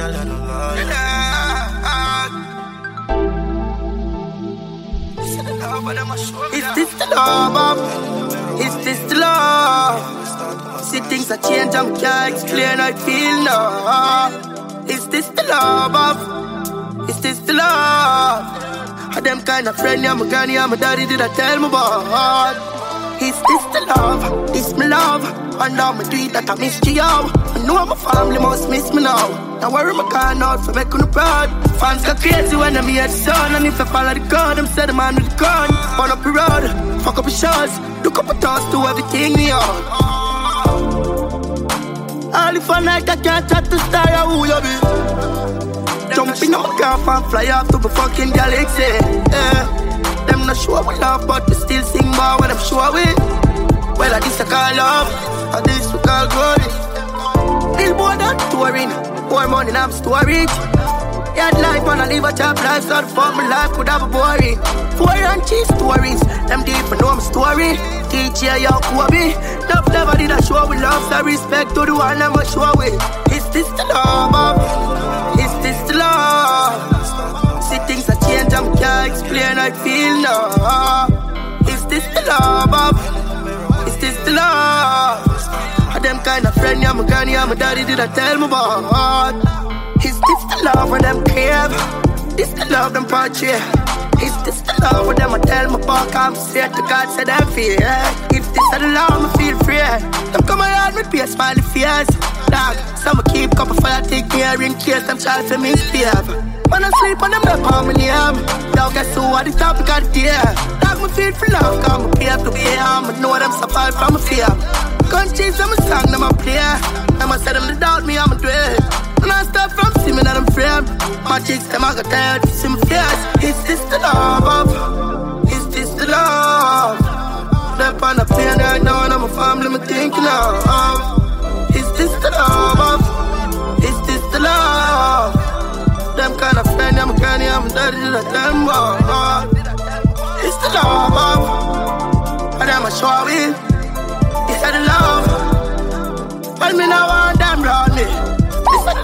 Is this the love? Is this the love? See things are change and can't explain how I feel now. Is this the love? Is this the love? Are them kind of friend, yeah, my granny and my daddy did I tell me about? Is this the love? This my love? And now me do it that I miss you. I know my family must miss me now. Now worry my car out for making a proud. Fans got crazy when I'm here son. And if I follow the gun, I'm set the man with the gun. On up the road, fuck up the shots. Look up a toss to everything we own. All if I night I can't chat to style who you be. Jumping on my car and fly off to the fucking galaxy. Them not sure we love, but we still sing more when I'm sure we. Well, I this I call love, and this we call glory. Billboard and touring, more money I'm storing. Yard life and I live a top life, so the fuck my life could have a boring. 4 and cheese stories, them deep and know my story. DJ yo Kobe, love never did I show we love, so respect to the one never show we. Is this the love? Is this the love? See things that change and can't explain how I feel now. Is this the love? Is this the love? Are them kind of friend, yeah, my granny and my daddy did I tell me about? Is this the love where them crave? This the love them portray? Is this the love where them I tell me about? I'm straight to God, say them fear. If this is the love, I feel free. Them come around with be a smiley face. Dog, some keep cup of fire, take me here in case them try to misbehave. When I sleep on them, they palm me name. Dog, guess who are the topic of the day? Dog, me feel for love, cause me pay to be here. I know them survive from a fear. Countries, them a song, them a play. Them a say them to doubt me, I'm a do it. When I start from see me, that I'm frame. My chicks, them I got tired, see me face. Is this the love? Is this the love? Step on the plane right now, and I'm a family, me thinking of. Is this the love? Is this the love? Them kind of friend, I'm a granny, I'm a daddy, that them about. Is the love? And I'm a show it. Is that the love? Well, me now want them round me. Is that the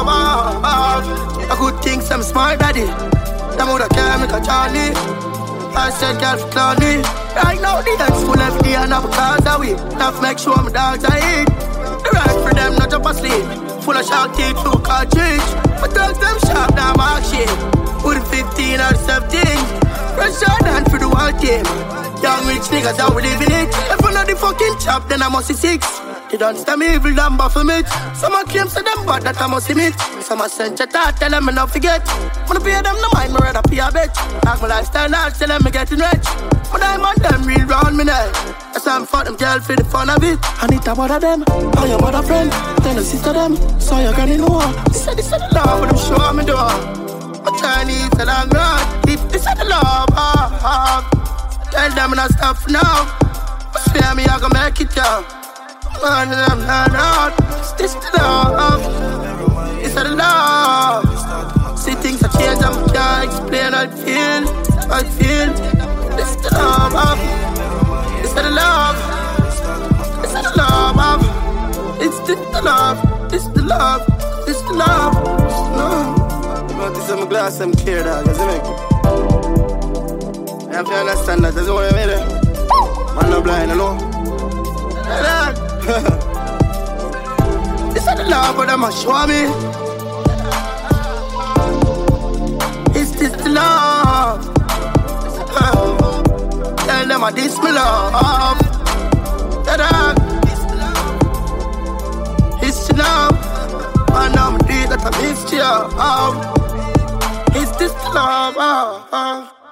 love? A good thing, some smart daddy. Them woulda care make a Charlie. I said, girl, for clowny. Right now, the dance full every day and have a cause of we. Now make sure my dogs are eat. The right for them, not jump asleep. Full of shark teeth, full cartridge. But dogs them sharp, now mark shit. Put 15 or 17. Fresh Jordan for the whole team. Young rich niggas, how we living it. If I know the fucking chop, then I must see 6. They don't stand me evil, them buff me. Some a claim to them, but that I must see it. Some a send your thought, tell them me not forget. Wanna pay them no mind, me rather pay a bet. Like my lifestyle now, tell them me getting rich. But I'm on them real round me now. That's why I'm for them girl for the fun of it. I need to bother them, or your mother friend. Tell the sister them, so you gonna know. This is the love, but I'm sure me do. My Chinese a long run. If this is the love, tell them not stop for now. But swear me I gonna make it down. Man, I'm not. Is this the love? Is that the love? See things that change, I can't explain how I feel. How I feel. This the love. Is that the love? Is that the love? It's this the love. This the love. This the love. This the love. But this is my glass, I'm clear, dog. You see me? I have to understand that. That's what I made it. Man, no blind, you know. This is the love, but them a show me. Is this the love? Tell them I this my love. It's the love. And I'm dead that I missed you. Is this the love?